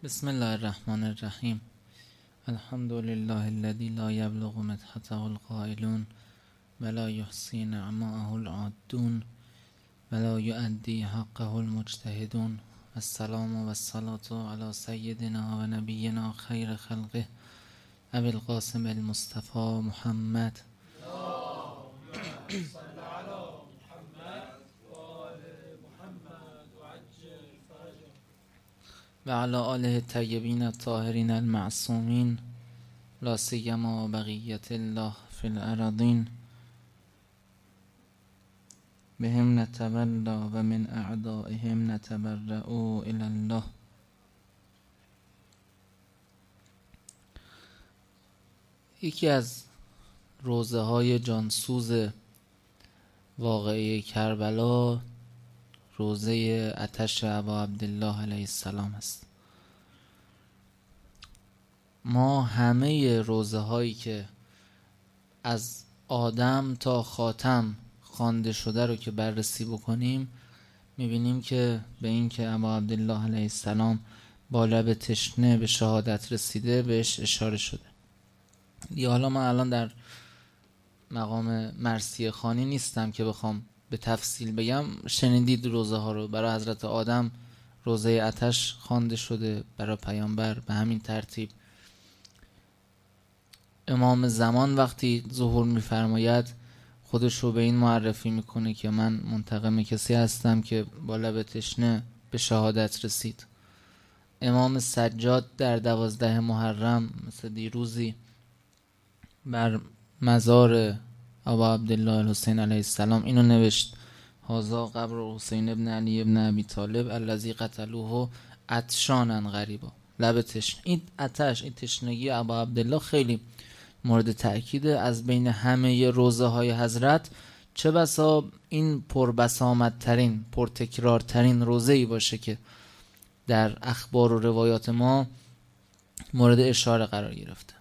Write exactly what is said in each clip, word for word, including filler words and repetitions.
بسم الله الرحمن الرحیم. الحمد لله الذي لا يبلغ مدحته القائلون ولا يحصي نعماءه العادون ولا يؤدي حقه المجتهدون. السلام و الصلاة على سيدنا و نبينا خير خلقه ابي القاسم المصطفى محمد و علی آله الطیبین الطاهرین المعصومین لا سیما بقیت الله فی الارضین. بهم نتولى و من اعدائهم نتبرأ الی الله. یکی از روزه های جانسوز واقعه کربلا روزه آتش ابا عبدالله علیه السلام است. ما همه روزه هایی که از آدم تا خاتم خوانده شده رو که بررسی بکنیم میبینیم که به این که ابا عبدالله علیه السلام با لب تشنه به شهادت رسیده بهش اشاره شده. دیگه حالا من الان در مقام مرثیه خوانی نیستم که بخوام به تفصیل بگم. شنیدید روزه ها رو. برای حضرت آدم روزه آتش خوانده شده، برای پیامبر به همین ترتیب. امام زمان وقتی ظهور می‌فرماید خودش رو به این معرفی میکنه که من منتقم کسی هستم که با لب تشنه به شهادت رسید. امام سجاد در دوازده محرم مثل دیروزی بر مزار ابا عبدالله الحسین علیه السلام اینو نوشت: هذا قبر حسین ابن علی ابن ابی طالب الذی قتلوه عطشانا غریبا. لب تشنه. این آتش، این تشنگی ابا عبدالله خیلی مورد تأکیده. از بین همه روزه های حضرت چه بسا این پربسامدترین، پرتکرارترین روزه ای باشه که در اخبار و روایات ما مورد اشاره قرار گرفته.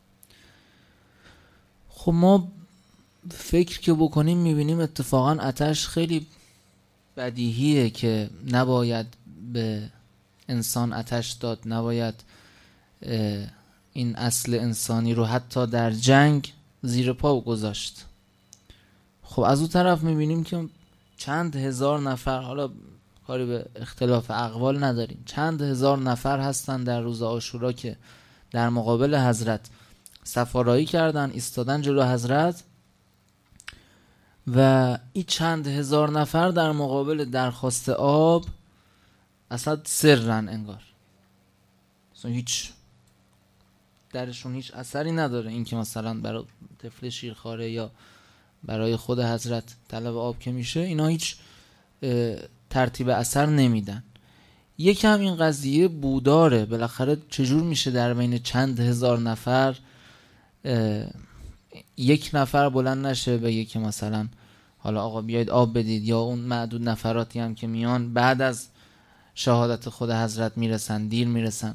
خب ما فکر که بکنیم میبینیم اتفاقا آتش خیلی بدیهیه که نباید به انسان آتش داد، نباید این اصل انسانی رو حتی در جنگ زیر پا گذاشت. خب از اون طرف میبینیم که چند هزار نفر، حالا کاری به اختلاف اقوال نداریم، چند هزار نفر هستن در روز عاشورا که در مقابل حضرت صفارایی کردن، ایستادن جلو حضرت و این چند هزار نفر در مقابل درخواست آب اصلا سرن، انگار اصلا هیچ درشون هیچ اثری نداره. این که مثلا برای طفل شیرخواره یا برای خود حضرت طلب آب که میشه، اینا هیچ ترتیب اثر نمیدن. یکم این قضیه بوداره. بالاخره چجور میشه در بین چند هزار نفر یک نفر بلند نشه بگه که مثلا حالا آقا بیاید آب بدید، یا اون معدود نفراتی هم که میان بعد از شهادت خود حضرت میرسن، دیر میرسن.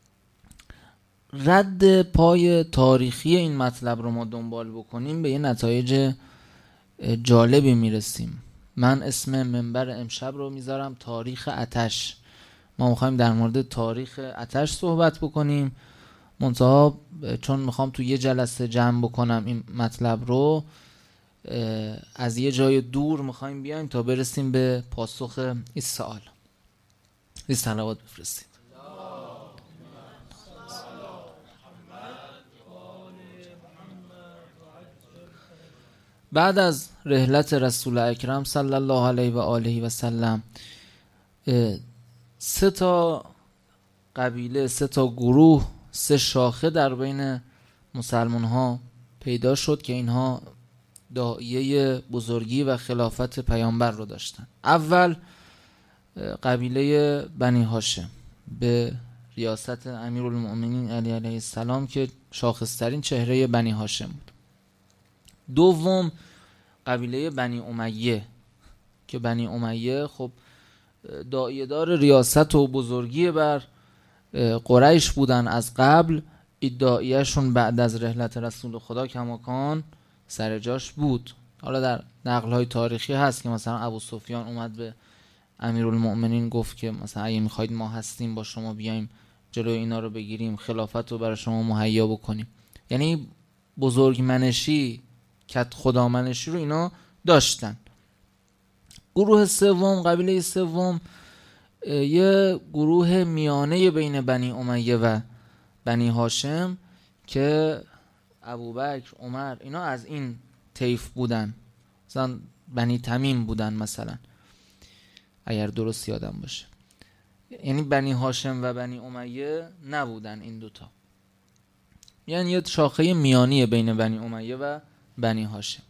رد پای تاریخی این مطلب رو ما دنبال بکنیم به یه نتایج جالبی میرسیم. من اسم منبر امشب رو میذارم تاریخ آتش. ما میخوایم در مورد تاریخ آتش صحبت بکنیم، منتها چون میخوام تو یه جلسه جمع بکنم این مطلب رو، از یه جای دور میخوایم بیایم تا برسیم به پاسخ این سوال. این صلوات بفرستید. بعد از رحلت رسول اکرم صلی الله علیه و آله و سلم، سه تا قبیله، سه تا گروه، سه شاخه در بین مسلمان ها پیدا شد که اینها داعیه بزرگی و خلافت پیامبر رو داشتن. اول قبیله بنی هاشم به ریاست امیرالمؤمنین علی علیه السلام که شاخصترین چهره بنی هاشم بود. دوم قبیله بنی امیه که بنی امیه خب داعیه دار ریاست و بزرگی بر قریش بودن از قبل. ادعایشون بعد از رحلت رسول خدا کماکان سر جاش بود. حالا در نقل‌های تاریخی هست که مثلا ابو سفیان اومد به امیرالمؤمنین گفت که مثلا اگه میخواید ما هستیم با شما بیایم جلوی اینا رو بگیریم، خلافت رو برای شما مهیا بکنیم. یعنی بزرگ منشی، کت خدا منشی رو اینا داشتن. گروه سوم، قبیله سوم، یه گروه میانه بین بنی امیه و بنی هاشم که ابوبکر، عمر اینا از این طیف بودن. مثلا بنی تمیم بودن مثلا، اگر درست یادم باشه. یعنی بنی هاشم و بنی امیه نبودن این دوتا، یعنی یه شاخه میانی بین بنی امیه و بنی هاشم.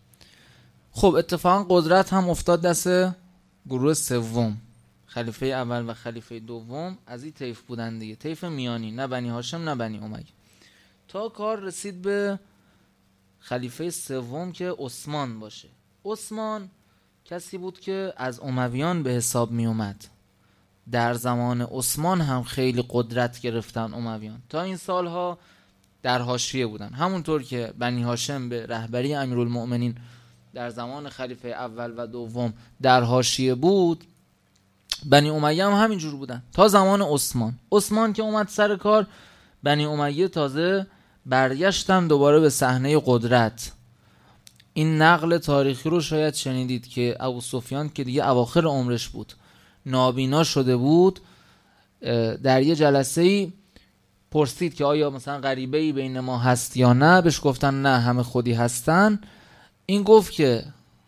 خب اتفاقا قدرت هم افتاد دست گروه سوم. خلیفه اول و خلیفه دوم از این طیف بودن دیگه، طیف میانی، نه بنی هاشم نه بنی امیه. تا کار رسید به خلیفه سوم که عثمان باشه. عثمان کسی بود که از امویان به حساب می اومد. در زمان عثمان هم خیلی قدرت گرفتن امویان. تا این سالها در حاشیه بودن، همونطور که بنی هاشم به رهبری امیرالمؤمنین در زمان خلیفه اول و دوم در حاشیه بود، بنی امیه هم همینجور بودن تا زمان عثمان. عثمان که اومد سر کار، بنی امیه تازه برگشتن دوباره به صحنه قدرت. این نقل تاریخی رو شاید شنیدید که ابو سفیان که دیگه اواخر عمرش بود، نابینا شده بود، در یه جلسه‌ای پرسید که آیا مثلا غریبه‌ای بین ما هست یا نه، بهش گفتن نه همه خودی هستن. این گفت که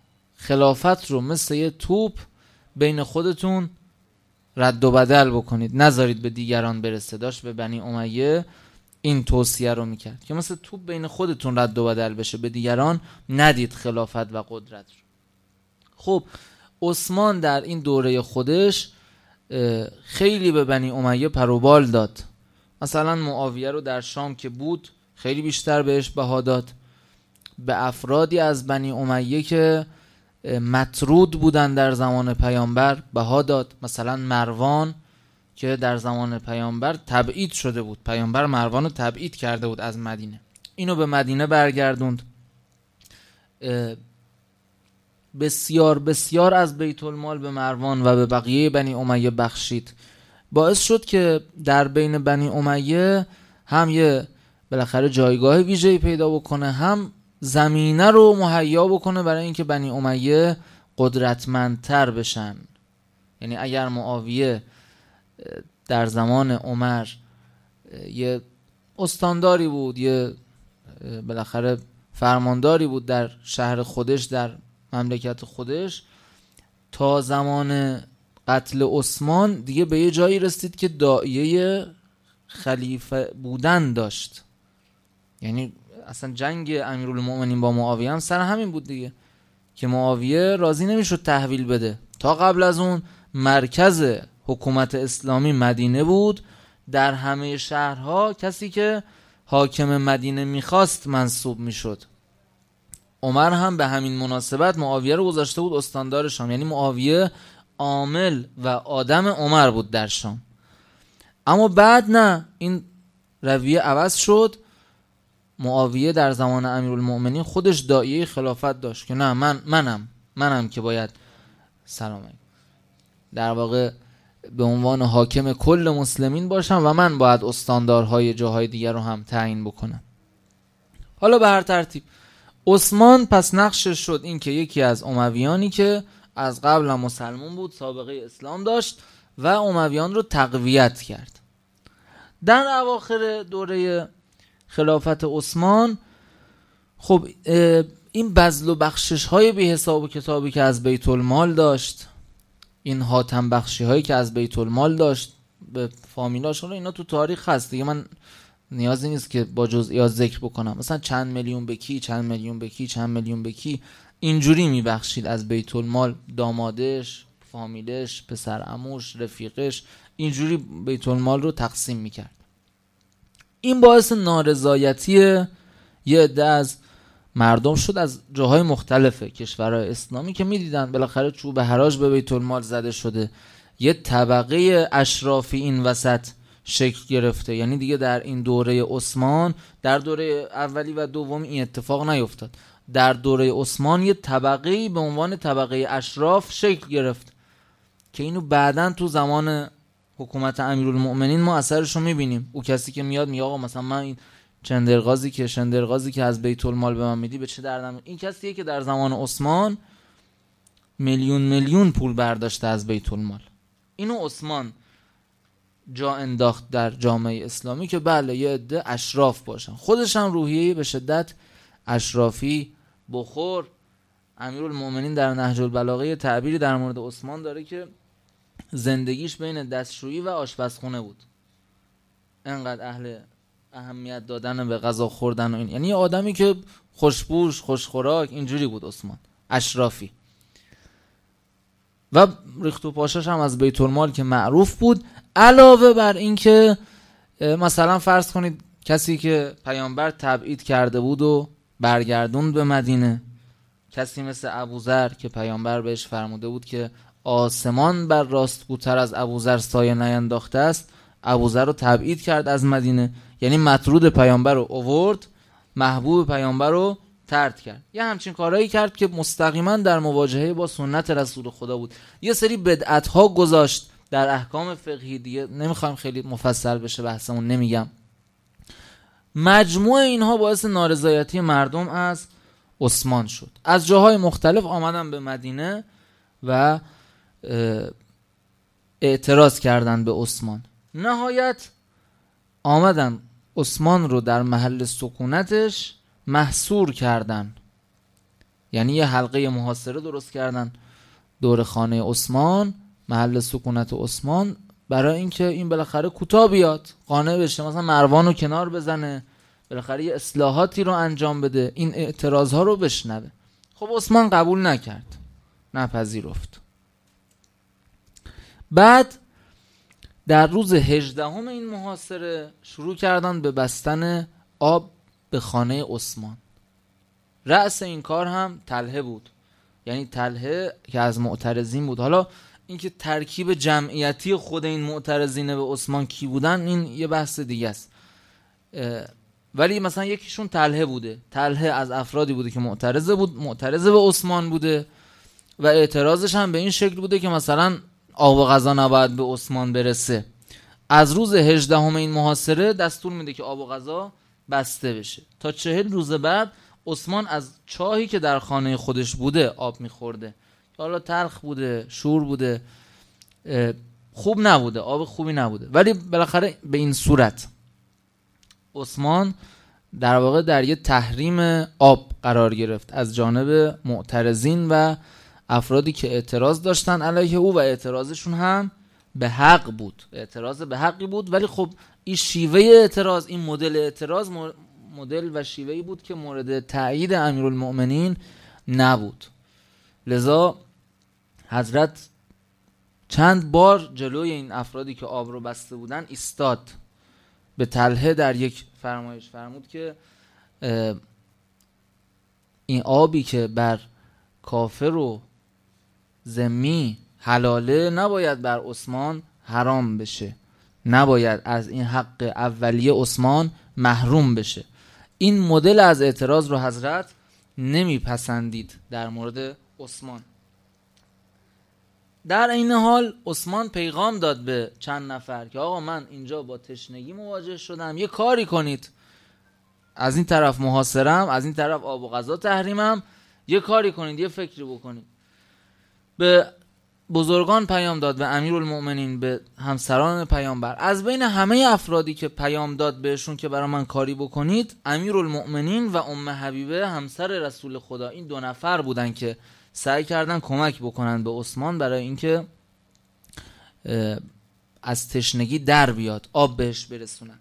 خلافت رو مثل یه توپ بین خودتون رد و بدل بکنید، نذارید به دیگران برسه. داشت به بنی امیه این توصیه رو میکرد که مثل توپ بین خودتون رد و بدل بشه، به دیگران ندید خلافت و قدرت رو. خب عثمان در این دوره خودش خیلی به بنی امیه پروبال داد. مثلا معاویه رو در شام که بود خیلی بیشتر بهش بها داد. به افرادی از بنی امیه که مطرود بودن در زمان پیامبر بها داد. مثلا مروان که در زمان پیامبر تبعید شده بود، پیامبر مروان رو تبعید کرده بود از مدینه، اینو به مدینه برگردوند. بسیار بسیار از بیت المال به مروان و به بقیه بنی امیه بخشید. باعث شد که در بین بنی امیه هم یه بالاخره جایگاه ویژه‌ای پیدا بکنه، هم زمینه رو مهیا بکنه برای اینکه بنی امیه قدرتمندتر بشن. یعنی اگر معاویه در زمان عمر یه استانداری بود، یه بالاخره فرمانداری بود در شهر خودش، در مملکت خودش، تا زمان قتل عثمان دیگه به یه جایی رسید که داعیه خلیفه بودن داشت. یعنی اصلا جنگ امیرالمؤمنین با معاویه هم سر همین بود دیگه، که معاویه راضی نمیشد تحویل بده. تا قبل از اون مرکز حکومت اسلامی مدینه بود، در همه شهرها کسی که حاکم مدینه میخواست منصوب میشد. عمر هم به همین مناسبت معاویه رو گذاشته بود استاندار شام، یعنی معاویه عامل و آدم عمر بود در شام. اما بعد نه، این رویه عوض شد. معاویه در زمان امیرالمؤمنین خودش داعیه خلافت داشت که نه من منم منم که باید سلام در واقع به عنوان حاکم کل مسلمین باشم و من باید استاندارهای جاهای دیگر رو هم تعیین بکنم. حالا به هر ترتیب عثمان پس نقشش شد این که یکی از امویانی که از قبل هم مسلمان بود، سابقه اسلام داشت و امویان رو تقویت کرد. در اواخر دوره خلافت عثمان خب این بذل و بخشش های بی حساب و کتابی که از بیت المال داشت، این حاتم بخشی هایی که از بیت المال داشت به فامیلاشون، اینا تو تاریخ هست دیگه، من نیازی نیست که با جزئیات ذکر بکنم. مثلا چند میلیون به کی، چند میلیون به کی، چند میلیون به کی، اینجوری میبخشید از بیت المال، دامادش، فامیلش، پسر عموش، رفیقش، اینجوری بیت المال رو تقسیم میکرد. این باعث نارضایتی یه عده از مردم شد از جاهای مختلف کشورهای اسلامی که میدیدن بالاخره چوب حراج به بیت المال زده شده، یه طبقه اشرافی این وسط شکل گرفته. یعنی دیگه در این دوره عثمان، در دوره اولی و دومی این اتفاق نیفتاد، در دوره عثمان یه طبقه‌ای به عنوان طبقه اشراف شکل گرفت که اینو بعداً تو زمان حکومت امیرالمؤمنین ما اثرش رو میبینیم. او کسی که میاد میگه آقا مثلا من این چندرغازی که شندرغازی که از بیت المال به من میدی به چه دردم، این کسیه که در زمان عثمان میلیون میلیون پول برداشته از بیت المال. اینو عثمان جا انداخت در جامعه اسلامی که بله یه عده اشراف باشن، خودش هم روحیه به شدت اشرافی بخور. امیرالمؤمنین در نهج البلاغه تعبیری در مورد عثمان داره که زندگیش بین دستشویی و آشپزخونه بود، انقدر اهل اهمیت دادن به غذا خوردن و این، یعنی یه آدمی که خوشبوش خوشخوراک اینجوری بود عثمان، اشرافی. و ریخت و پاشاش هم از بیت المال که معروف بود. علاوه بر این که مثلا فرض کنید کسی که پیامبر تبعید کرده بود و برگردوند به مدینه، کسی مثل ابوذر که پیامبر بهش فرموده بود که آسمان بر راستگوتر از ابوذر سایه نینداخته است، ابوذر رو تبعید کرد از مدینه، یعنی مطرود پیامبر رو آورد، محبوب پیامبر رو طرد کرد. یه همچین کارهایی کرد که مستقیما در مواجهه با سنت رسول خدا بود. یه سری بدعت ها گذاشت در احکام فقهی، دیگه نمیخوام خیلی مفصل بشه بحثمون، نمیگم. مجموع اینها باعث نارضایتی مردم از عثمان شد. از جاهای مختلف آمدن به مدینه و اعتراض کردن به عثمان. نهایت آمدن عثمان رو در محل سکونتش محصور کردن، یعنی یه حلقه محاصره درست کردن دور خانه عثمان، محل سکونت عثمان، برای اینکه این بالاخره کوتاه بیاد، قانع بشه، مثلا مروان رو کنار بزنه، بالاخره یه اصلاحاتی رو انجام بده، این اعتراض ها رو بشنوه. خب عثمان قبول نکرد، نپذیرفت. بعد در روز هجدهم این محاصره شروع کردن به بستن آب به خانه عثمان. رأس این کار هم طلحه بود، یعنی طلحه که از معترضین بود. حالا اینکه ترکیب جمعیتی خود این معترضین به عثمان کی بودن این یه بحث دیگه است، ولی مثلا یکیشون طلحه بوده. طلحه از افرادی بوده که معترض بود، معترض به عثمان بوده و اعتراضش هم به این شکل بوده که مثلا آب و غذا نباید به عثمان برسه. از روز هجدهم این محاصره دستور میده که آب و غذا بسته بشه. تا چهل روز بعد عثمان از چاهی که در خانه خودش بوده آب میخورده، حالا تلخ بوده، شور بوده، خوب نبوده، آب خوبی نبوده، ولی بالاخره به این صورت عثمان در واقع در یه تحریم آب قرار گرفت از جانب معترضین و افرادی که اعتراض داشتن علیه او و اعتراضشون هم به حق بود، اعتراض به حقی بود. ولی خب این شیوه اعتراض، این مدل اعتراض مدل و شیوهی بود که مورد تأیید امیرالمؤمنین نبود. لذا حضرت چند بار جلوی این افرادی که آب رو بسته بودن ایستاد. به طلحه در یک فرمایش فرمود که این آبی که بر کافر و ذمی حلاله نباید بر عثمان حرام بشه، نباید از این حق اولیه عثمان محروم بشه. این مدل از اعتراض رو حضرت نمیپسندید در مورد عثمان. در این حال عثمان پیغام داد به چند نفر که آقا من اینجا با تشنگی مواجه شدم، یه کاری کنید، از این طرف محاصرم، از این طرف آب و غذا تحریمم، یه کاری کنید، یه فکری بکنید. به بزرگان پیام داد، به امیرالمؤمنین، به همسران پیامبر. از بین همه افرادی که پیام داد بهشون که برای من کاری بکنید، امیرالمؤمنین و ام حبیبه همسر رسول خدا، این دو نفر بودن که سعی کردن کمک بکنن به عثمان برای اینکه از تشنگی در بیاد، آب بهش برسونن.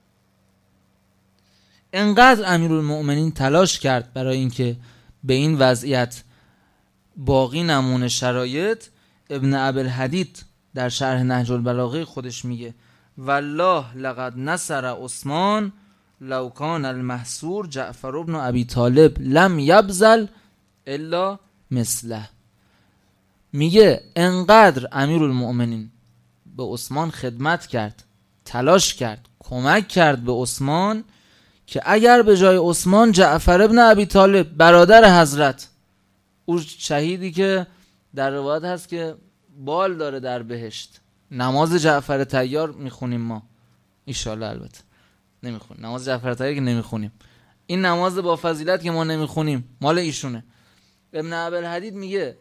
انقدر امیرالمؤمنین تلاش کرد برای اینکه به این وضعیت باقی نمونه شرایط. ابن ابوالحدید در شرح نهج البلاغه خودش میگه والله لقد نصر عثمان لو کان المحصور جعفر ابن ابی طالب لم یبذل الا مثله. میگه انقدر امیرالمؤمنین به عثمان خدمت کرد، تلاش کرد، کمک کرد به عثمان که اگر به جای عثمان جعفر ابن ابی طالب برادر حضرت، او شهیدی که در روایت هست که بال داره در بهشت، نماز جعفر طیار میخونیم ما ایشالله، البته نمیخونیم نماز جعفر طیار که نمیخونیم، این نماز با فضیلت که ما نمیخونیم مال ایشونه. ابن ابوالحدید میگه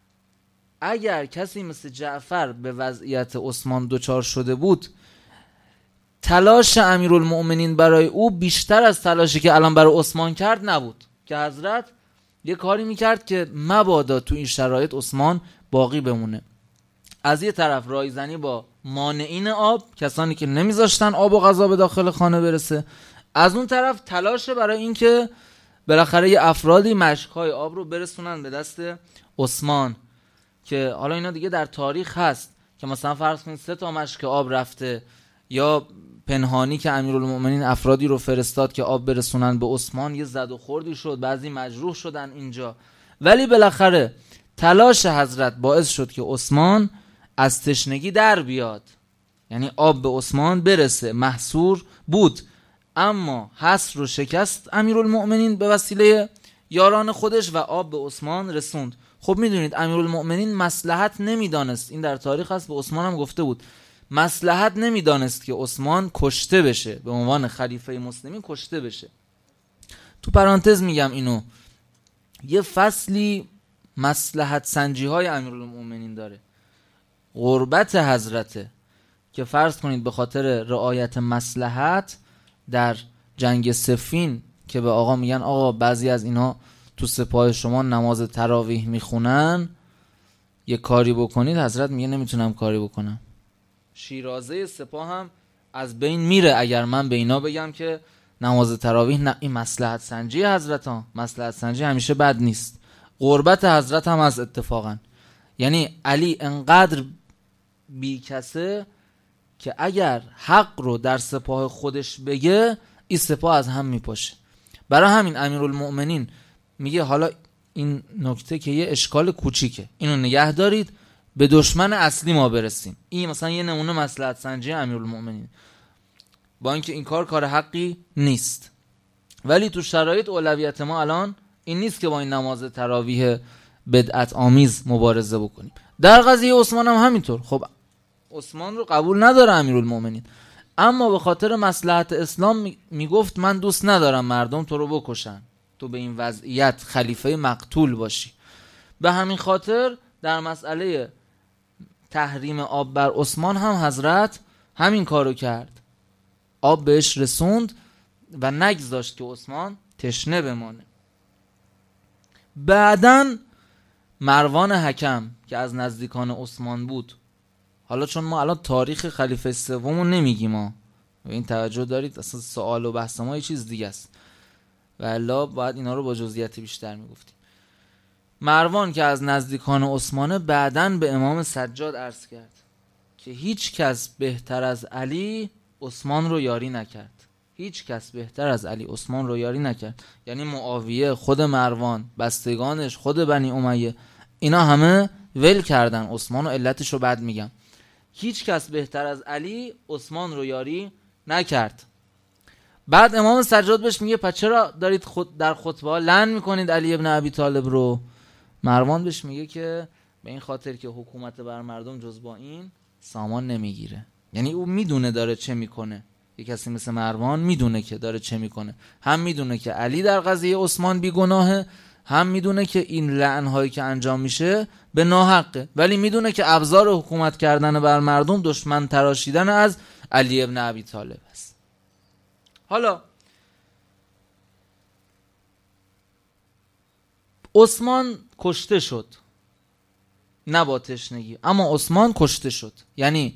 اگر کسی مثل جعفر به وضعیت عثمان دچار شده بود، تلاش امیرالمؤمنین برای او بیشتر از تلاشی که الان برای عثمان کرد نبود، که حضرت یه کاری میکرد که مبادا تو این شرایط عثمان باقی بمونه. از یه طرف رایزنی با مانعین آب، کسانی که نمیذاشتن آب و غذا به داخل خانه برسه، از اون طرف تلاش برای این که بالاخره یه افرادی مشکای آب رو برسونن به دست عثمان، که حالا اینا دیگه در تاریخ هست که مثلا فرض کنید سه تا مشک آب رفته، یا پنهانی که امیرالمؤمنین افرادی رو فرستاد که آب برسونن به عثمان، یه زد و خوردی شد، بعضی مجروح شدن اینجا، ولی بالاخره تلاش حضرت باعث شد که عثمان از تشنگی در بیاد، یعنی آب به عثمان برسه. محصور بود اما حصر رو شکست امیرالمؤمنین به وسیله یاران خودش و آب به عثمان رسوند. خب میدونید امیرالمؤمنین مصلحت نمیدانست، این در تاریخ هست، به عثمان هم گفته بود مصلحت نمیدانست که عثمان کشته بشه، به عنوان خلیفه مسلمین کشته بشه. تو پرانتز میگم اینو، یه فصلی مصلحت سنجی های امیرالمؤمنین داره، قربت حضرته، که فرض کنید به خاطر رعایت مصلحت در جنگ صفین که به آقا میگن آقا بعضی از اینا تو سپاه شما نماز تراویح میخونن، یه کاری بکنید، حضرت میگه نمیتونم کاری بکنم، شیرازه سپاه هم از بین میره اگر من به اینا بگم که نماز تراویح نه. این مصلحت سنجی حضرت ها، مصلحت سنجی همیشه بد نیست. قربت حضرت هم از اتفاقا، یعنی علی انقدر بی کسه که اگر حق رو در سپاه خودش بگه این سپاه از هم میپاشه. برای همین امیرالمؤمنین میگه حالا این نکته که یه اشکال کوچیکه، اینو نگه دارید به دشمن اصلی ما برسیم. این مثلا یه نمونه مصلحت سنجی امیرالمؤمنین، با اینکه این کار کار حقی نیست، ولی تو شرایط اولویت ما الان این نیست که با این نماز تراویح بدعت آمیز مبارزه بکنیم. در قضیه عثمان هم همینطور. خب عثمان رو قبول نداره امیرالمؤمنین، اما به خاطر مصلحت اسلام میگفت من دوست ندارم مردم تو رو بکشن، تو به این وضعیت خلیفه مقتول باشی. به همین خاطر در مسئله تحریم آب بر عثمان هم حضرت همین کارو کرد، آب بهش رسوند و نگذاشت که عثمان تشنه بمانه. بعدن مروان حکم که از نزدیکان عثمان بود، حالا چون ما الان تاریخ خلیفه سومو نمیگیم ما، این توجه دارید، اصلا سوال و بحث ما یه چیز دیگه است و الا باید اینا رو با جزئیات بیشتر میگفتیم. مروان که از نزدیکان عثمانه بعدن به امام سجاد عرض کرد که هیچ کس بهتر از علی عثمان رو یاری نکرد، هیچ کس بهتر از علی عثمان رو یاری نکرد. یعنی معاویه، خود مروان، بستگانش، خود بنی امیه، اینا همه ول کردن عثمان و علتش رو بعد میگم. هیچ کس بهتر از علی عثمان رو یاری نکرد. بعد امام سجاد بهش میگه پس چرا دارید خود در خطبه ها لعن میکنید علی ابن ابی طالب رو؟ مروان بهش میگه که به این خاطر که حکومت بر مردم جز با این سامان نمیگیره. یعنی او میدونه داره چه میکنه، یک کسی مثل مروان میدونه که داره چه میکنه، هم میدونه که علی در قضیه عثمان بیگناهه، هم میدونه که این لعن‌هایی که انجام میشه به ناحقه، ولی میدونه که ابزار حکومت کردن بر مردم دشمن تراشیدن از علی ابن ابی طالب است. حالا عثمان کشته شد، نه با تشنگی، اما عثمان کشته شد. یعنی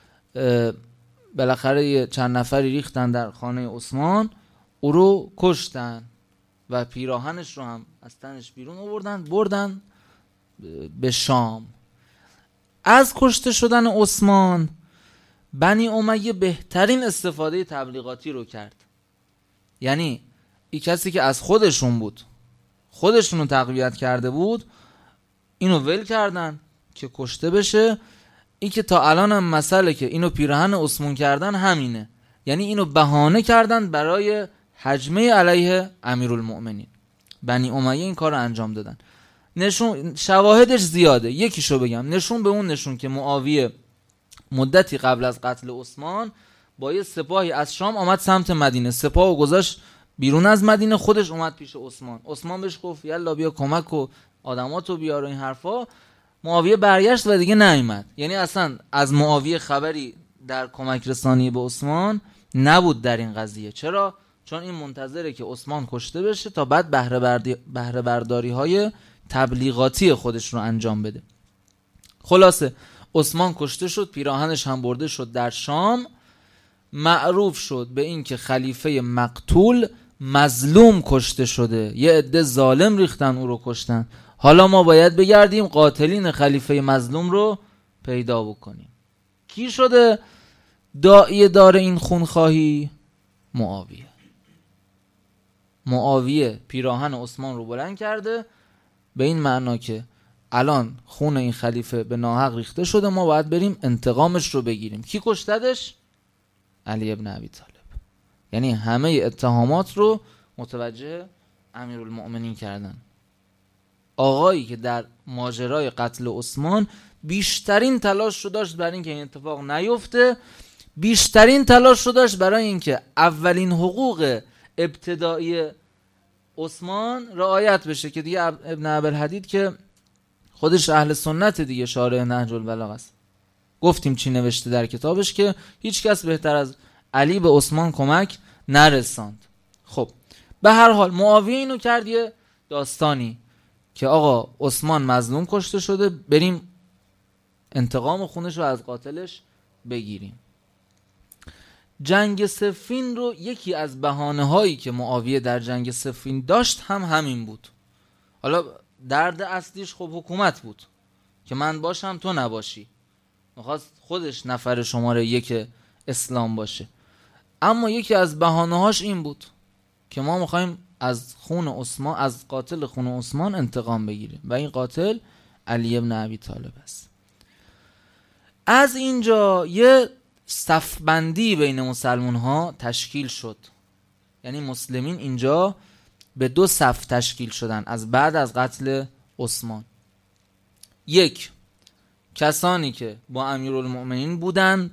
بالاخره چند نفری ریختن در خانه عثمان، او رو کشتن و پیراهنش رو هم از تنش بیرون آوردن بردن به شام. از کشته شدن عثمان بنی امیه بهترین استفاده تبلیغاتی رو کرد. یعنی این کسی که از خودشون بود، خودشون رو تقویت کرده بود، اینو ول کردن که کشته بشه. این که تا الان هم مسئله که اینو پیراهن عثمان کردن همینه، یعنی اینو بهانه کردن برای هجمه علیه امیرالمؤمنین. بنی امیه این کار رو انجام دادن. نشون شواهدش زیاده، یکیشو بگم. نشون به اون نشون که معاویه مدتی قبل از قتل عثمان با یه سپاهی از شام آمد سمت مدینه، سپاه و گذاشت بیرون از مدینه، خودش اومد پیش عثمان. عثمان بهش گفت یلا بیا کمک و آدماتو بیار و این حرفا. معاویه برگشت و دیگه نیامد. یعنی اصلا از معاویه خبری در کمک رسانی به عثمان نبود در این قضیه. چرا؟ چون این منتظره که عثمان کشته بشه تا بعد بهره بردی بهره برداری های تبلیغاتی خودش رو انجام بده. خلاصه عثمان کشته شد، پیراهنش هم برده شد در شام. معروف شد به این که خلیفه مقتول مظلوم کشته شده، یه عده ظالم ریختن او رو کشتن. حالا ما باید بگردیم قاتلین خلیفه مظلوم رو پیدا بکنیم. کی شده داعیه دار این خونخواهی؟ معاویه. معاویه پیراهن عثمان رو بلند کرده به این معنا که الان خون این خلیفه به ناحق ریخته شده، ما باید بریم انتقامش رو بگیریم. کی کشتدش؟ علی ابن ابی طالب. یعنی همه اتهامات رو متوجه امیرالمؤمنین کردن. آقایی که در ماجرای قتل عثمان بیشترین تلاش رو داشت برای اینکه این اتفاق نیفته، بیشترین تلاش رو داشت برای اینکه اولین حقوق ابتدایی عثمان رعایت بشه، که دیگه ابن ابوالحدید که خودش اهل سنت دیگه، شارح نهج البلاغه است، گفتیم چی نوشته در کتابش که هیچ کس بهتر از علی به عثمان کمک نرساند. خب به هر حال معاویه اینو کرد یه داستانی که آقا عثمان مظلوم کشته شده، بریم انتقام خونش رو از قاتلش بگیریم. جنگ صفین رو یکی از بهانه هایی که معاویه در جنگ صفین داشت هم همین بود. حالا درد اصلیش خب حکومت بود که من باشم تو نباشی، میخواست خودش نفر شماره یک اسلام باشه. اما یکی از بهانه هاش این بود که ما میخوایم از خون عثمان، از قاتل خون عثمان انتقام بگیریم و این قاتل علی ابن ابی طالب است. از اینجا یه صفبندی بین مسلمان ها تشکیل شد. یعنی مسلمین اینجا به دو صف تشکیل شدن از بعد از قتل عثمان. یک، کسانی که با امیرالمؤمنین بودند،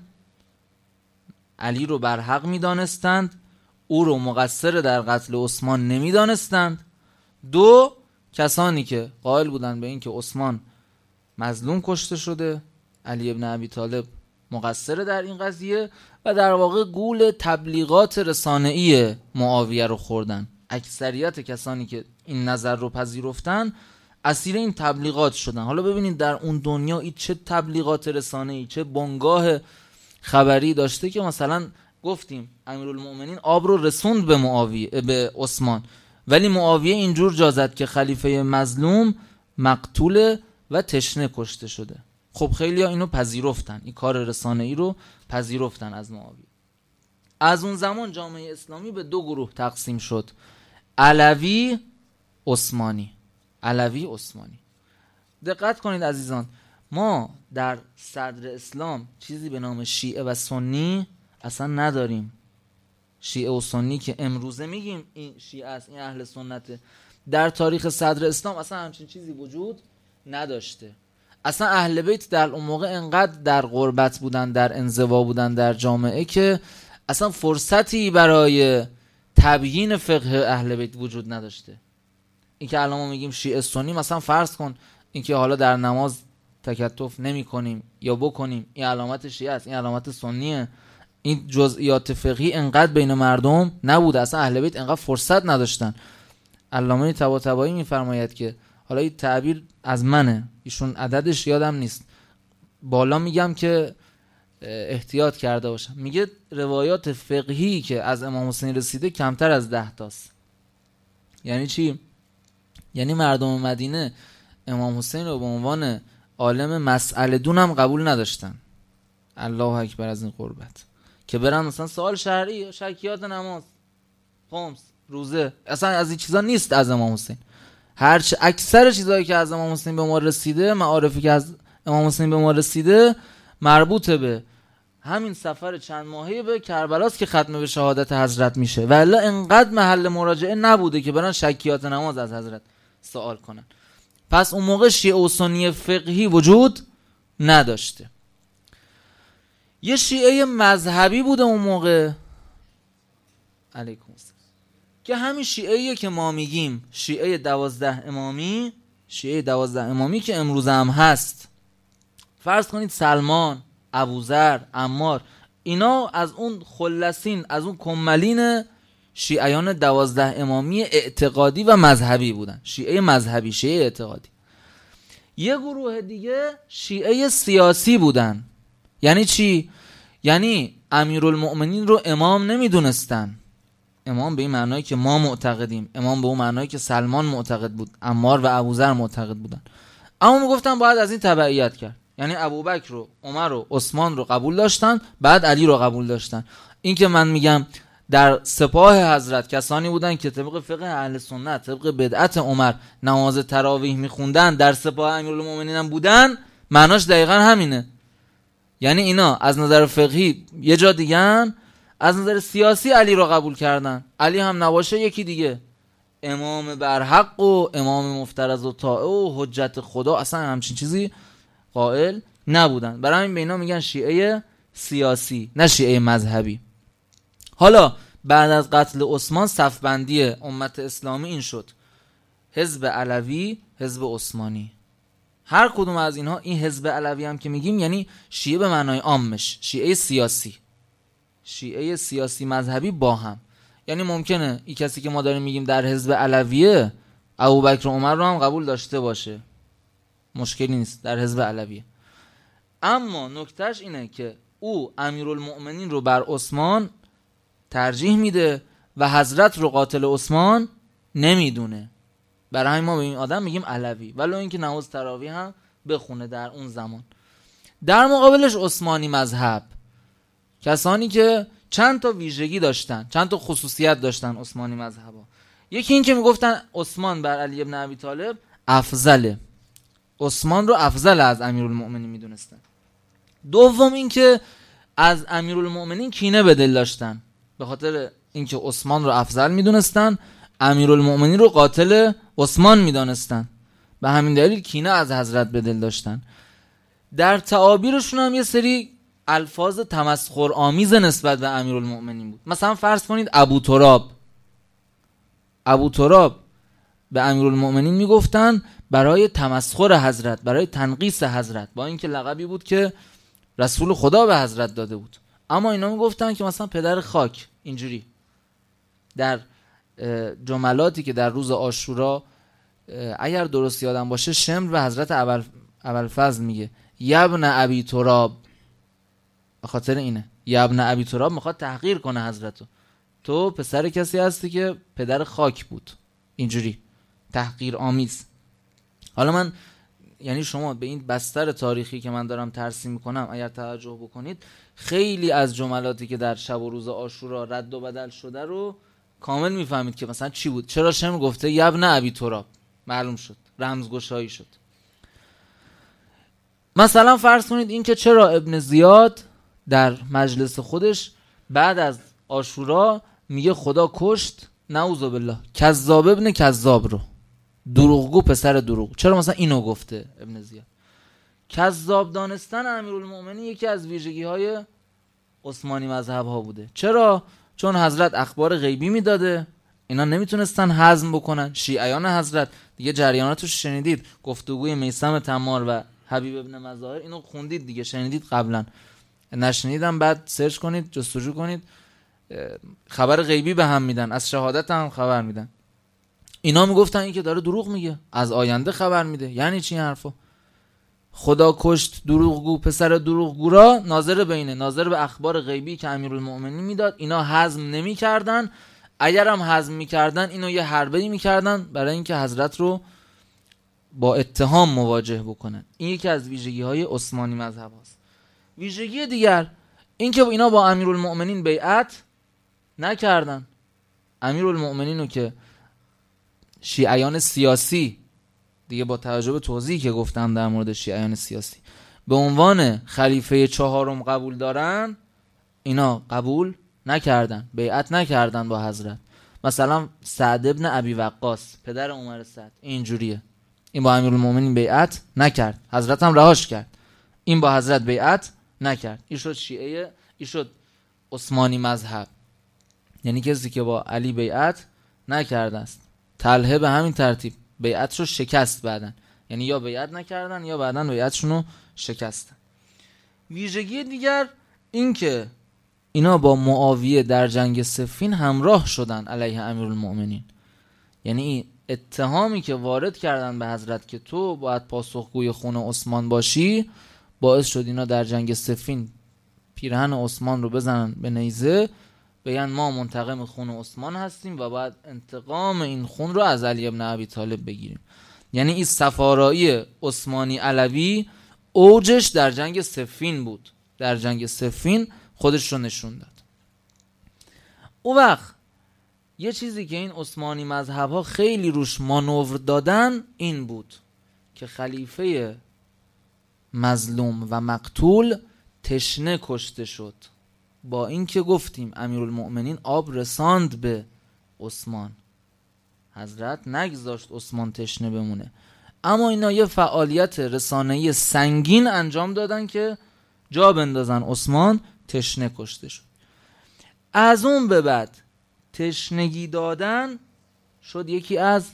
علی رو برحق می دانستند، او رو مقصر در قتل عثمان نمی دانستند. دو، کسانی که قائل بودند به این که عثمان مظلوم کشته شده، علی ابن ابی طالب مقصر در این قضیه، و در واقع گول تبلیغات رسانه‌ای معاویه رو خوردن. اکثریت کسانی که این نظر رو پذیرفتن اسیر این تبلیغات شدن. حالا ببینید در اون دنیا این چه تبلیغات رسانه‌ای، چه بنگاه خبری داشته که مثلا گفتیم امیرالمؤمنین آب رو رسوند به معاویه، به عثمان، ولی معاویه اینجور جازد که خلیفه مظلوم مقتول و تشنه کشته شده. خب خیلی ها اینو پذیرفتن، این کار رسانه‌ای رو پذیرفتن از معاویه. از اون زمان جامعه اسلامی به دو گروه تقسیم شد: علوی، عثمانی. علوی، عثمانی. دقت کنید عزیزان، ما در صدر اسلام چیزی به نام شیعه و سنی اصلا نداریم. شیعه و سنی که امروزه میگیم این شیعه است، این اهل سنته، در تاریخ صدر اسلام اصلا همچین چیزی وجود نداشته. اصلا اهل بیت در اون موقع انقدر در غربت بودن، در انزوا بودن در جامعه که اصلا فرصتی برای تبیین فقه اهل بیت وجود نداشته. این که الان ما میگیم شیعه سنی، مثلا فرض کن این که حالا در نماز تکتف نمی کنیم یا بکنیم، این علامت شیعه است، این علامت سنیه. این جزئیات فقهی انقدر بین مردم نبوده، اصلا اهل بیت انقدر فرصت نداشتن. علامه طباطبایی میفرماید که حالا این تعبیر از منه، ایشون عددش یادم نیست، بالا میگم که احتیاط کرده باشم، میگه روایات فقهی که از امام حسین رسیده کمتر از ده تاست. یعنی چی؟ یعنی مردم مدینه امام حسین رو به عنوان عالم مسئله دونم قبول نداشتن. الله اکبر از این قربت که برن مثلا سوال شرعی، شکیات نماز، خمس، روزه، اصلا از این چیزا نیست از امام حسین. هرچه اکثر چیزایی که از امام حسین به ما رسیده، معارفی که از امام حسین به ما رسیده، مربوط به همین سفر چند ماهه به کربلاست که ختم به شهادت حضرت میشه، ولی انقدر محل مراجعه نبوده که برن شکیات نماز از حضرت سوال کنن. پس اون موقع شیعه و سنی فقهی وجود نداشته. یه شیعه مذهبی بوده اون موقع علیکم السلام، که همین شیعه‌ایه که ما میگیم شیعه دوازده امامی، شیعه دوازده امامی که امروز هم هست. فرض کنید سلمان، ابوذر، عمار، اینا از اون خلصین، از اون کمالین شیعیان دوازده امامی اعتقادی و مذهبی بودن. شیعه مذهبی، شیعه اعتقادی. یه گروه دیگه شیعه سیاسی بودن. یعنی چی؟ یعنی امیرالمؤمنین رو امام نمیدونستن. امام به این معنایی که ما معتقدیم، امام به اون معنایی که سلمان معتقد بود، عمار و ابوذر معتقد بودن. اما میگفتن باید از این تبعیت کرد. یعنی ابوبکر رو، عمر رو، عثمان رو قبول داشتن، بعد علی رو قبول داشتن. این که من میگم در سپاه حضرت کسانی بودن که طبق فقه اهل سنت، طبق بدعت عمر نماز تراویح میخوندن، در سپاه امیرالمومنین هم بودن، معناش دقیقا همینه. یعنی اینا از نظر فقهی یه جا دیگه‌ن، از نظر سیاسی علی رو قبول کردن. علی هم نباشه یکی دیگه، امام برحق و امام مفترض و طاعه و حجت خدا، اصلا همچین چیزی قائل نبودن. برای همین به اینا میگن شیعه سیاسی، نه شیعه مذهبی. حالا بعد از قتل عثمان صفبندی امت اسلامی این شد: حزب علوی، حزب عثمانی. هر کدوم از اینها، این حزب علوی هم که میگیم یعنی شیعه به معنای عامش، شیعه سیاسی، شیعه سیاسی مذهبی با هم. یعنی ممکنه این کسی که ما داریم میگیم در حزب علویه ابوبکر و عمر رو هم قبول داشته باشه، مشکلی نیست، در حزب علویه. اما نکتهش اینه که او امیرالمؤمنین رو بر عثمان ترجیح میده و حضرت رو قاتل عثمان نمیدونه. برای همین ما به این آدم میگیم علوی، ولو اینکه نماز تراویح هم بخونه در اون زمان. در مقابلش عثمانی مذهب، کسانی که چند تا ویژگی داشتن، چند تا خصوصیت داشتن عثمانی مذهبا. یکی این که میگفتن عثمان بر علی ابن ابی طالب افضله، عثمان رو افضل از امیرالمؤمنین میدونستن. دوم این که از امیرالمؤمنین کینه به دل داشتن، به خاطر اینکه عثمان رو افضل میدونستن، امیرالمؤمنین رو قاتل عثمان میدونستن، به همین دلیل کینه از حضرت به دل داشتن. در تعابیرشون هم یه سری الفاظ تمسخر آمیز نسبت به امیرالمؤمنین بود. مثلا فرض کنید ابو تراب، ابو تراب به امیرالمؤمنین میگفتن برای تمسخر حضرت، برای تنقیص حضرت، با اینکه لقبی بود که رسول خدا به حضرت داده بود. اما اینا میگفتن که مثلا پدر خاک. اینجوری در جملاتی که در روز عاشورا اگر درست یادم باشه شمر به حضرت ابوالفضل میگه یبن ابی تراب، به خاطر اینه یبن ابی تراب میخواد تحقیر کنه حضرتو، تو پسر کسی هستی که پدر خاک بود. اینجوری تحقیر آمیز. حالا من یعنی شما به این بستر تاریخی که من دارم ترسیم میکنم اگر توجه بکنید، خیلی از جملاتی که در شب و روز عاشورا رد و بدل شده رو کامل میفهمید که مثلا چی بود، چرا شمر گفته یبن ابی تراب، معلوم شد، رمزگشایی شد. مثلا فرض کنید این که چرا ابن زیاد در مجلس خودش بعد از عاشورا میگه خدا کشت نعوذ بالله کذاب ابن کذاب رو، دروغگو پسر دروغ. چرا مثلا اینو گفته ابن زیاد؟ کذاب دانستن امیرالمؤمنین یکی از ویژگی های عثمانی مذهب ها بوده. چرا؟ چون حضرت اخبار غیبی میداده، اینا نمیتونستن هضم بکنن. شیعیان حضرت دیگه جریاناتش شنیدید، گفتگوی میثم تمار و حبیب ابن مظاهر، اینو خوندید دیگه، شنیدید قبلا، نشنیدم بعد سرچ کنید، جستجو کنید، خبر غیبی به هم میدن، از شهادت هم خبر میدن. اینا میگفتن این که داره دروغ میگه، از آینده خبر میده. یعنی چی حرفا؟ خدا کشت دروغگو پسر دروغگو را، ناظر بینه، ناظر به اخبار غیبی که امیرالمؤمنین میداد. اینا هضم نمیکردن، اگر هم هضم میکردن اینو یه حربه‌ای میکردن برای اینکه حضرت رو با اتهام مواجه بکنن. این یکی از ویژگی های عثمانی مذهب هست. ویژگی دیگر این که اینا با امیرالمؤمنین بیعت نکردن. امیرالمؤمنین رو که شیعیان سیاسی، دیگه با توجه به توضیحی که گفتم در مورد شیعیان سیاسی، به عنوان خلیفه چهارم قبول دارن، اینا قبول نکردن، بیعت نکردن با حضرت. مثلا سعد ابن ابی وقاص پدر عمر سعد اینجوریه، این با امیرالمؤمنین بیعت نکرد، حضرت هم رهاش کرد. این با حضرت بیعت نکرد. این شد شیعه، این شد عثمانی مذهب، یعنی کسی که با علی بیعت نکرده است. طلحه به همین ترتیب بیعت رو شکست بعدن، یعنی یا بیعت نکردن یا بعدن بیعتشون رو شکستن. ویژگی دیگر این که اینا با معاویه در جنگ صفین همراه شدن علیه امیرالمؤمنین، یعنی اتهامی که وارد کردن به حضرت که تو باید پاسخگوی خون عثمان باشی باعث شد اینا در جنگ صفین پیرهن عثمان رو بزنن به نیزه، بگن ما منتقم خون عثمان هستیم و باید انتقام این خون رو از علی ابن ابی طالب بگیریم. یعنی این صفارایی عثمانی علوی اوجش در جنگ صفین بود، در جنگ صفین خودش رو نشون داد. اون وقت یه چیزی که این عثمانی مذهب ها خیلی روش مانور دادن این بود که خلیفه مظلوم و مقتول تشنه کشته شد، با این که گفتیم امیرالمؤمنین آب رساند به عثمان، حضرت نگذاشت عثمان تشنه بمونه، اما اینا یه فعالیت رسانه‌ای سنگین انجام دادن که جا بندازن عثمان تشنه کشته شد. از اون به بعد تشنگی دادن شد یکی از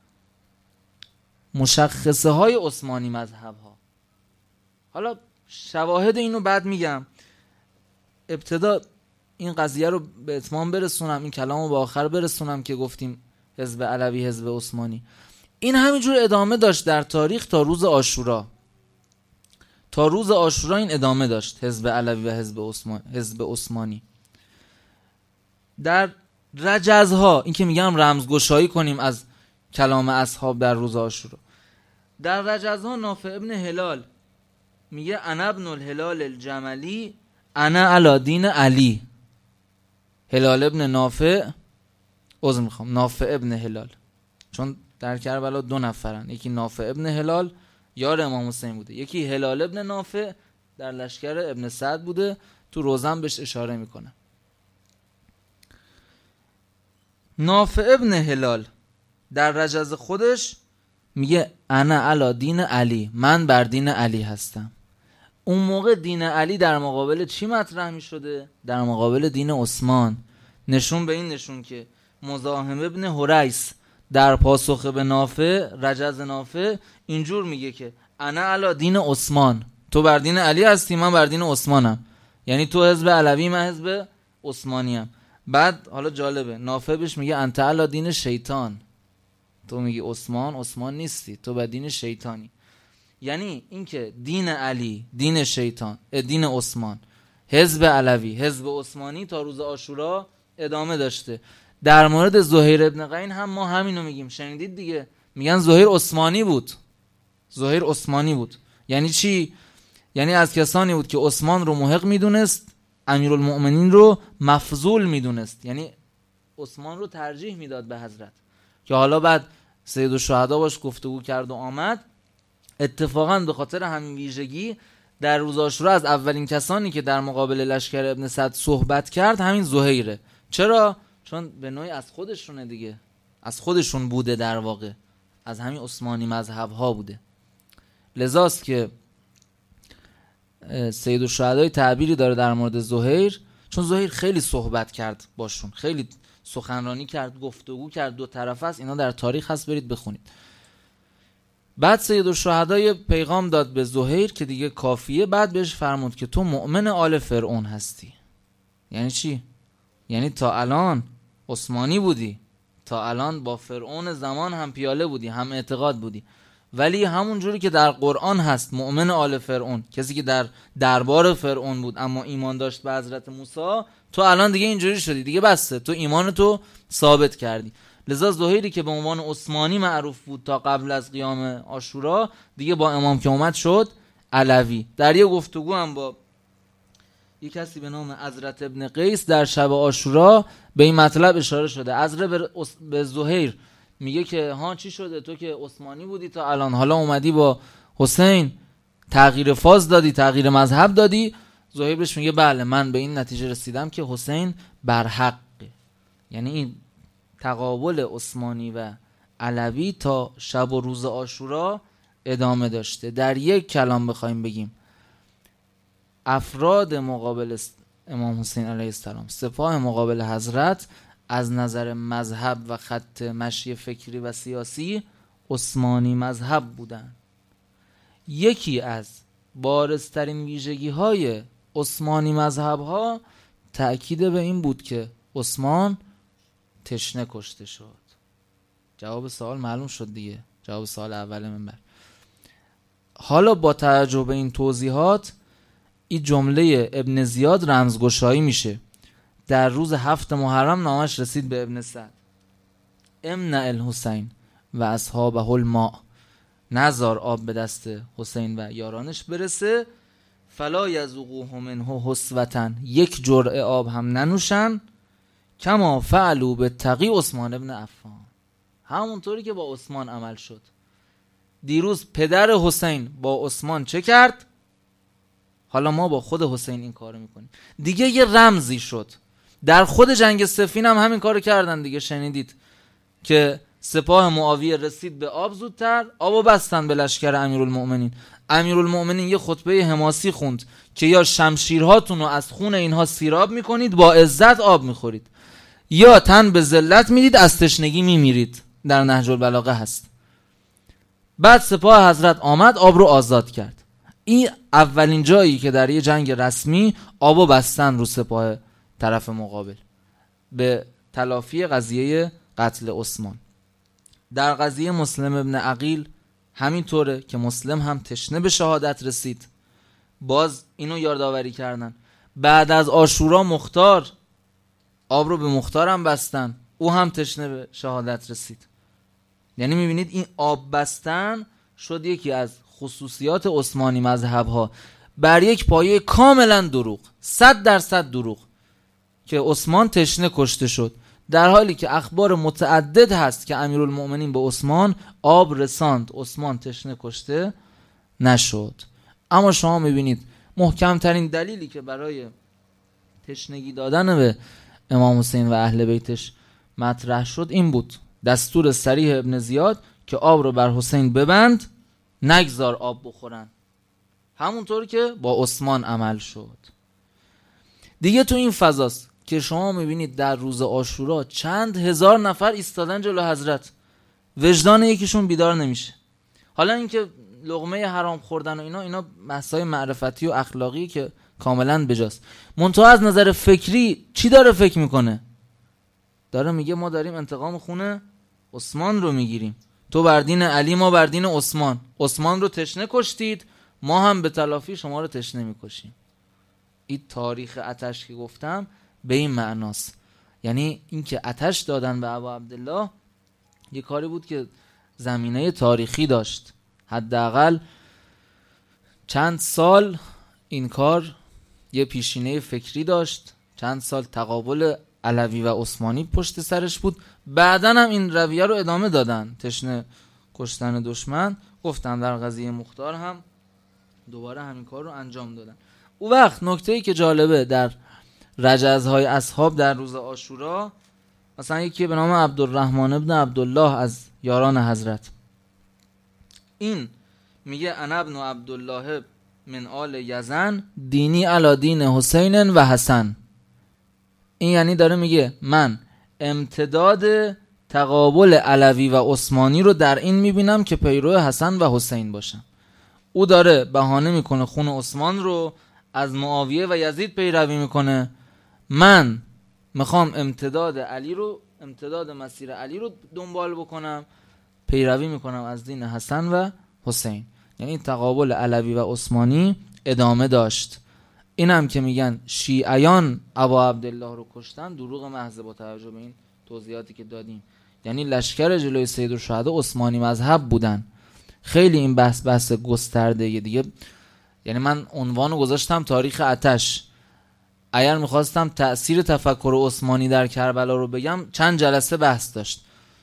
مشخصه های عثمانی مذهب ها. حالا شواهد اینو بعد میگم، ابتدا این قضیه رو به اتمام برسونم، این کلام رو به آخر برسونم که گفتیم حزب علوی حزب عثمانی. این همینجور ادامه داشت در تاریخ تا روز عاشورا، تا روز عاشورا این ادامه داشت، حزب علوی و حزب عثمان، حزب عثمانی. در رجزها، این که میگم رمزگشایی کنیم از کلام اصحاب در روز عاشورا، در رجزها نافع ابن هلال میگه انا ابن الهلال الجملی انا علی دین علی. هلال ابن نافع، عذر میخوام، نافع ابن هلال، چون در کربلا دو نفرن، یکی نافع ابن هلال یار امام حسین بوده، یکی هلال ابن نافع در لشکر ابن سعد بوده، تو روزن بهش اشاره میکنه. نافع ابن هلال در رجز خودش میگه انا علی دین علی، من بر دین علی هستم. اون موقع دین علی در مقابل چی مطرح می شده؟ در مقابل دین عثمان. نشون به این نشون که مزاحم ابن حریث در پاسخ به نافع، رجز نافع اینجور میگه که انا علی دین عثمان، تو بر دین علی هستی من بر دین عثمانم، یعنی تو حزب علوی من حزب عثمانیم. بعد حالا جالبه نافع بهش میگه انت علی دین شیطان، تو میگی عثمان، عثمان نیستی، تو بر دین شیطانی. یعنی اینکه دین علی، دین شیطان، دین عثمان، حزب علوی، حزب عثمانی تا روز عاشورا ادامه داشته. در مورد زهیر ابن قین هم ما همینو میگیم، شنیدید دیگه، میگن زهیر عثمانی بود، زهیر عثمانی بود. یعنی چی؟ یعنی از کسانی بود که عثمان رو محق میدونست، امیرالمؤمنین رو مفضول میدونست، یعنی عثمان رو ترجیح میداد به حضرت. که حالا بعد سید الشهدا باش گفتگو کرد و آمد، اتفاقا به خاطر همین ویژگی در روز عاشورا از اولین کسانی که در مقابل لشکر ابن سعد صحبت کرد همین زهیره. چرا؟ چون به نوعی از خودشونه دیگه، از خودشون بوده، در واقع از همین عثمانی مذهب ها بوده. لذاست که سید الشهدای تعبیری داره در مورد زهیر، چون زهیر خیلی صحبت کرد باشون، خیلی سخنرانی کرد، گفتگو کرد، دو طرفه است، اینا در تاریخ هست، برید بخونید. بعد سید الشهدای پیغام داد به زهیر که دیگه کافیه، بعد بهش فرمود که تو مؤمن آل فرعون هستی. یعنی چی؟ یعنی تا الان عثمانی بودی، تا الان با فرعون زمان هم پیاله بودی، هم اعتقاد بودی، ولی همون جوری که در قرآن هست مؤمن آل فرعون، کسی که در دربار فرعون بود اما ایمان داشت به حضرت موسی، تو الان دیگه اینجوری شدی، دیگه بسته، تو ایمانتو ثابت کردی. لذا زهیری که به عنوان عثمانی معروف بود تا قبل از قیام عاشورا، دیگه با امام که اومد شد علوی. در یه گفتگو هم با یک کسی به نام عزرت ابن قیس در شب عاشورا به این مطلب اشاره شده. عزرت به زهیر میگه که ها چی شده، تو که عثمانی بودی تا الان، حالا اومدی با حسین تغییر فاز دادی، تغییر مذهب دادی؟ زهیر بهش میگه بله، من به این نتیجه رسیدم که حسین برحقه. یعنی این تقابل عثمانی و علوی تا شب و روز عاشورا ادامه داشته. در یک کلام بخوایم بگیم، افراد مقابل امام حسین علیه السلام، سپاه مقابل حضرت، از نظر مذهب و خط مشی فکری و سیاسی عثمانی مذهب بودن. یکی از بارزترین ویژگی های عثمانی مذهب ها تأکید به این بود که عثمان تشنه کشته شد. جواب سوال معلوم شد دیگه، جواب سوال اول منبر. حالا با توجه به این توضیحات این جمله ابن زیاد رمزگشایی میشه. در روز هفت محرم نامش رسید به ابن سعد: امنع الحسین و اصحابه الماء، نزار آب به دست حسین و یارانش برسه، فلا یذوقوه منه حسوة، یک جرعه آب هم ننوشن، کما فعلوا بالتقی عثمان ابن عفان، همونطوری که با عثمان عمل شد. دیروز پدر حسین با عثمان چه کرد؟ حالا ما با خود حسین این کارو میکنیم. دیگه یه رمزی شد. در خود جنگ صفین هم همین کارو کردن دیگه، شنیدید که سپاه معاویه رسید به آب زودتر، آبو بستن به لشکر امیرالمؤمنین. امیرالمؤمنین یه خطبه حماسی خوند که یا شمشیرهاتون رو از خون اینها سیراب میکنید، با عزت آب میخورید، یا تن به ذلت میدید، از تشنگی میمیرید. در نهج البلاغه هست. بعد سپاه حضرت آمد آب رو آزاد کرد. این اولین جایی که در یه جنگ رسمی آبو بستن رو سپاه طرف مقابل به تلافی قضیه قتل عثمان. در قضیه مسلم ابن عقیل همینطوره که مسلم هم تشنه به شهادت رسید، باز اینو یادآوری کردن. بعد از عاشورا مختار آب رو به مختار هم بستن، او هم تشنه به شهادت رسید. یعنی میبینید این آب بستن شد یکی از خصوصیات عثمانی مذهب ها، بر یک پایه کاملا دروغ، صد درصد دروغ، که عثمان تشنه کشته شد، در حالی که اخبار متعدد هست که امیرالمؤمنین به عثمان آب رساند، عثمان تشنه کشته نشد. اما شما میبینید محکم ترین دلیلی که برای تشنگی دادن به امام حسین و اهل بیتش مطرح شد این بود: دستور صریح ابن زیاد که آب رو بر حسین ببند، نگذار آب بخورن، همونطور که با عثمان عمل شد. دیگه تو این فضاست که شما میبینید در روز عاشورا چند هزار نفر ایستادن جلو حضرت، وجدان یکیشون بیدار نمیشه. حالا اینکه لقمه حرام خوردن و اینا اینا مسائل معرفتی و اخلاقی که کاملا بجاست، منتها از نظر فکری چی داره فکر میکنه؟ داره میگه ما داریم انتقام خون عثمان رو میگیریم، تو بر دین علی، ما بر دین عثمان. عثمان رو تشنه کشتید، ما هم به تلافی شما رو تشنه میکشیم. این تاریخ آتش که گفتم به این معناست. یعنی اینکه آتش دادن به ابا عبدالله یه کاری بود که زمینه تاریخی داشت. حداقل چند سال این کار یه پیشینه فکری داشت، چند سال تقابل علوی و عثمانی پشت سرش بود. بعدن هم این رویه رو ادامه دادن، تشنه کشتن دشمن. گفتم در قضیه مختار هم دوباره همین کار رو انجام دادن. او وقت نکته‌ای که جالبه در رجزهای اصحاب در روز عاشورا، مثلا یکی به نام عبدالرحمن ابن عبدالله از یاران حضرت، این میگه انا ابن عبدالله من آل یزن دینی علی دین حسین و حسن. این یعنی داره میگه من امتداد تقابل علوی و عثمانی رو در این میبینم که پیرو حسن و حسین باشم. او داره بهانه میکنه خون عثمان رو، از معاویه و یزید پیروی میکنه. من میخوام امتداد علی رو، امتداد مسیر علی رو دنبال بکنم، پیروی میکنم از دین حسن و حسین. یعنی تقابل علوی و عثمانی ادامه داشت. اینم که میگن شیعیان ابا عبدالله رو کشتن دروغ محض با توجه به این توضیحاتی که دادیم. یعنی لشکر جلوی سید الشهدا عثمانی مذهب بودن. خیلی این بحث بحث گسترده دیگه. یعنی من عنوانو گذاشتم تاریخ آتش. اگر میخواستم تأثیر تفکر عثمانی در کربلا رو بگم چند جلسه بحث داشت.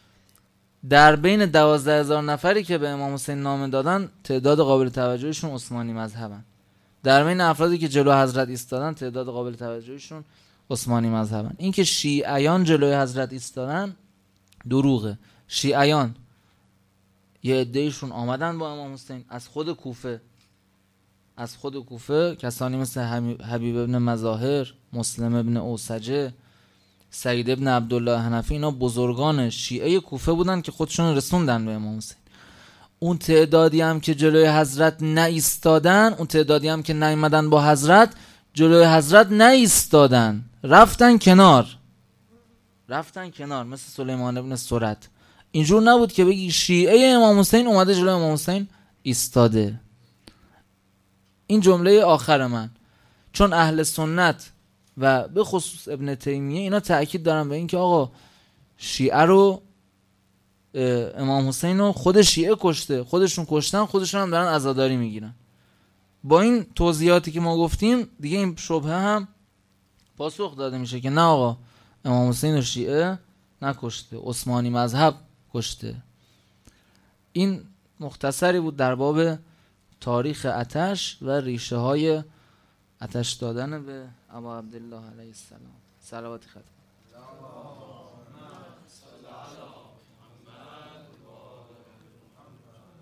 در بین دوازده هزار نفری که به امام حسین نامه دادن تعداد قابل توجهشون عثمانی مذهبن. در بین افرادی که جلو حضرت ایستادن تعداد قابل توجهشون عثمانی مذهبن. این که شیعیان جلوی حضرت ایستادن دروغه. شیعیان یه عده‌ایشون آمدن با امام حسین از خود کوفه از خود کوفه کسانی مثل حبیب ابن مظاهر، مسلم ابن اوسجه، سعید ابن عبدالله حنفی، اینا بزرگان شیعه کوفه بودن که خودشون رسوندن به امام حسین. اون تعدادی هم که جلوی حضرت نایستادن، اون تعدادی هم که نیامدن با حضرت جلوی حضرت نایستادن، رفتن کنار رفتن کنار مثل سلیمان ابن سرد. اینجور نبود که بگی شیعه امام حسین اومده جلوی امام حسین ایستاده. این جمله آخر من، چون اهل سنت و به خصوص ابن تیمیه اینا تأکید دارن به این که آقا شیعه رو، امام حسین رو خود شیعه کشته، خودشون کشتن، خودشون هم دارن عزاداری میگیرن. با این توضیحاتی که ما گفتیم دیگه این شبهه هم پاسخ داده میشه که نه آقا امام حسین رو شیعه نکشته، عثمانی مذهب کشته. این مختصری بود در باب تاریخ آتش و ریشه های آتش دادن به ابا عبدالله علیه السلام. صلوات ختم.